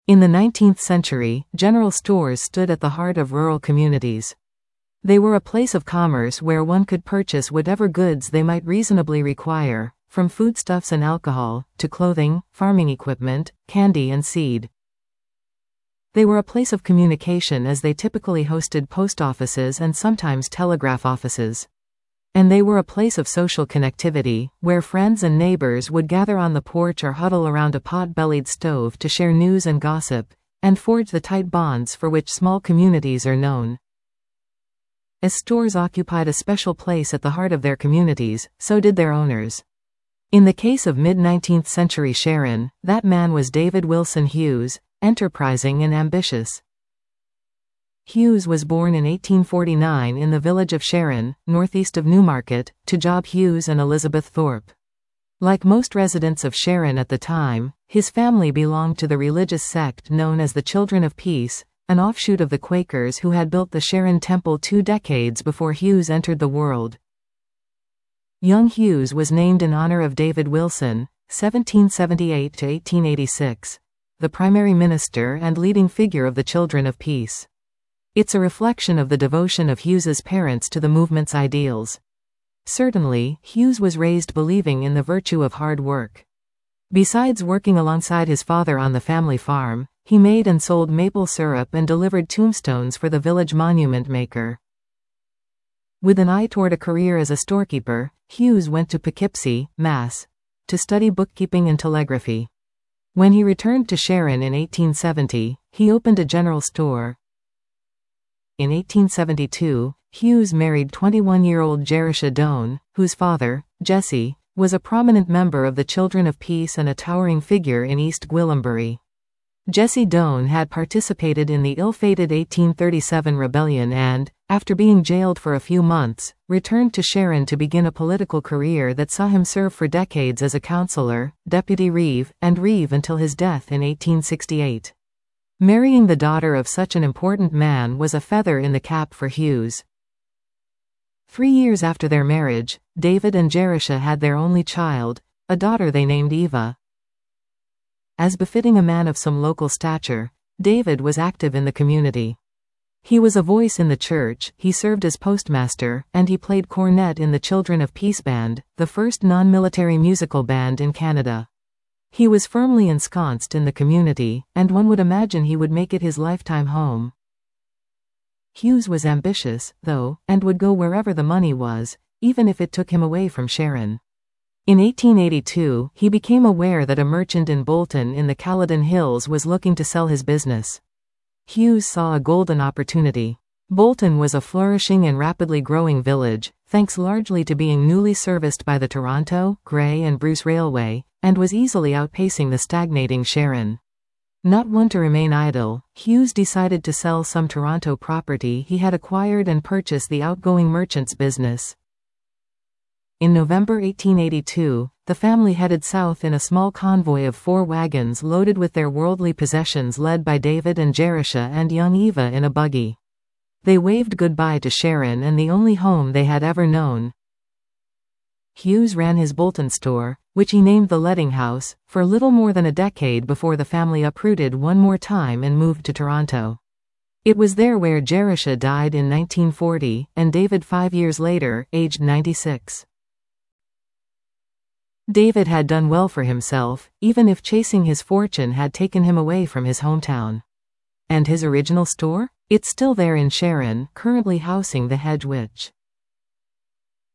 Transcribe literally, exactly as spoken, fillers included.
In the nineteenth century, general stores stood at the heart of rural communities. They were a place of commerce where one could purchase whatever goods they might reasonably require, from foodstuffs and alcohol, to clothing, farming equipment, candy and seed. They were a place of communication as they typically hosted post offices and sometimes telegraph offices. And they were a place of social connectivity, where friends and neighbors would gather on the porch or huddle around a pot-bellied stove to share news and gossip, and forge the tight bonds for which small communities are known. As stores occupied a special place at the heart of their communities, so did their owners. In the case of mid-nineteenth century Sharon, that man was David Wilson Hughes, enterprising and ambitious. Hughes was born in eighteen forty-nine in the village of Sharon, northeast of Newmarket, to Job Hughes and Elizabeth Thorpe. Like most residents of Sharon at the time, his family belonged to the religious sect known as the Children of Peace, an offshoot of the Quakers who had built the Sharon Temple two decades before Hughes entered the world. Young Hughes was named in honor of David Wilson, seventeen seventy-eight to eighteen eighty-six, the primary minister and leading figure of the Children of Peace. It's a reflection of the devotion of Hughes's parents to the movement's ideals. Certainly, Hughes was raised believing in the virtue of hard work. Besides working alongside his father on the family farm, he made and sold maple syrup and delivered tombstones for the village monument maker. With an eye toward a career as a storekeeper, Hughes went to Poughkeepsie, Mass, to study bookkeeping and telegraphy. When he returned to Sharon in eighteen seventy, he opened a general store. In eighteen seventy-two, Hughes married twenty-one-year-old Jerusha Doane, whose father, Jesse, was a prominent member of the Children of Peace and a towering figure in East Gwillimbury. Jesse Doane had participated in the ill-fated eighteen thirty-seven rebellion and, after being jailed for a few months, returned to Sharon to begin a political career that saw him serve for decades as a councillor, deputy reeve, and reeve until his death in eighteen sixty-eight. Marrying the daughter of such an important man was a feather in the cap for Hughes. Three years after their marriage, David and Jerusha had their only child, a daughter they named Eva. As befitting a man of some local stature, David was active in the community. He was a voice in the church, he served as postmaster, and he played cornet in the Children of Peace Band, the first non-military musical band in Canada. He was firmly ensconced in the community, and one would imagine he would make it his lifetime home. Hughes was ambitious, though, and would go wherever the money was, even if it took him away from Sharon. In eighteen eighty-two, he became aware that a merchant in Bolton in the Caledon Hills was looking to sell his business. Hughes saw a golden opportunity. Bolton was a flourishing and rapidly growing village, thanks largely to being newly serviced by the Toronto, Grey and Bruce Railway, and was easily outpacing the stagnating Sharon. Not one to remain idle, Hughes decided to sell some Toronto property he had acquired and purchase the outgoing merchant's business. In November eighteen eighty-two, the family headed south in a small convoy of four wagons loaded with their worldly possessions led by David and Jerusha and young Eva in a buggy. They waved goodbye to Sharon and the only home they had ever known. Hughes ran his Bolton store, which he named the Letting House, for little more than a decade before the family uprooted one more time and moved to Toronto. It was there where Jerusha died in nineteen forty, and David five years later, aged ninety-six. David had done well for himself, even if chasing his fortune had taken him away from his hometown. And his original store? It's still there in Sharon, currently housing the Hedge Witch.